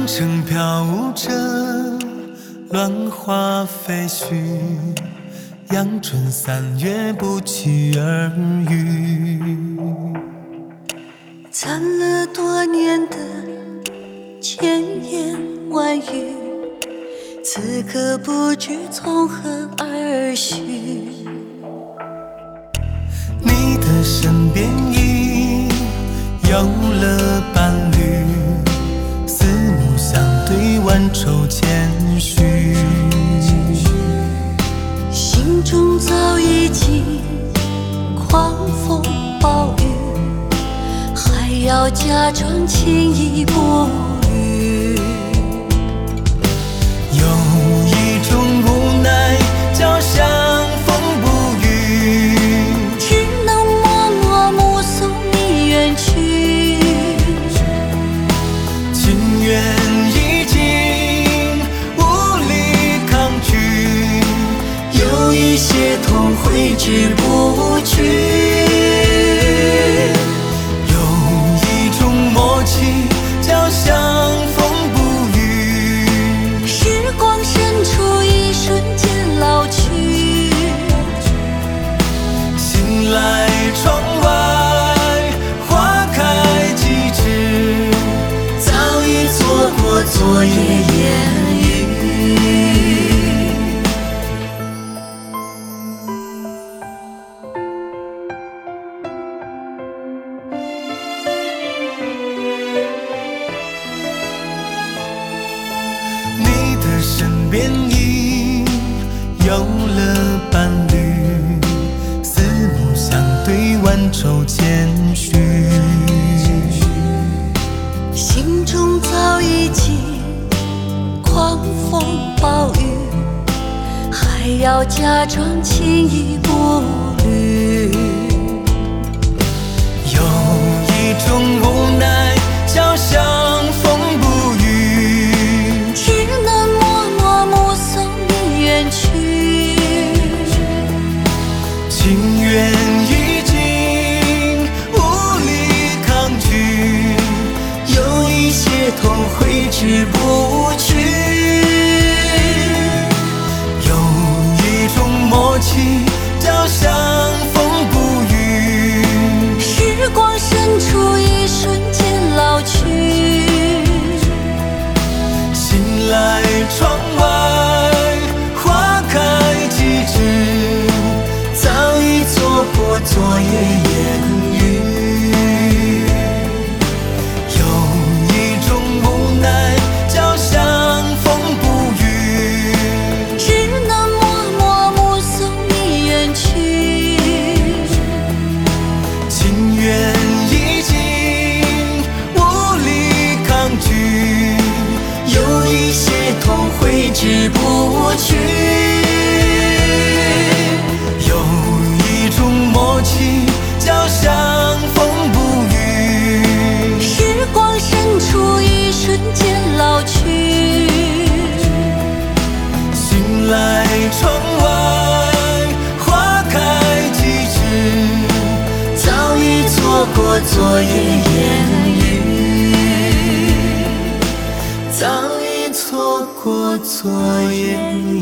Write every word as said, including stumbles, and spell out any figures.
城飘舞着乱花飞絮，阳春三月不期而遇。 攒了多年的千言万语，此刻不知从何而续。 你的身边已有了伴侣，四目相对，万愁千绪。 心中早已经狂风暴雨，还要假装轻易不语。 有一种无奈叫相逢不遇， 只能默默目送你远去。 情缘已经无力抗拒，有一些痛挥之不去。有一种默契叫相逢不遇， 时光深处一瞬间老去。 醒来窗外花开几枝，早已错过昨夜烟雨。你的身边已有了伴侣，四目相对，万愁千绪。 心中早已经狂风暴雨，还要假装轻易不语。 有一种无奈叫相逢不遇， 只能默默目送你远去。 情缘已经无力抗拒，有一些痛挥之不去。有一种默契叫相逢不遇， 时光深处一瞬间老去。 醒来窗外花开几枝，早已错过昨夜烟雨。有一种无奈叫相逢不遇， 只能默默目送你远去。 情缘已经无力抗拒，有一些痛挥之不去。有一种默契叫相逢不遇， 时光深处一瞬间老去。 醒来窗外花开几枝，早已错过昨夜烟雨，早已错过昨夜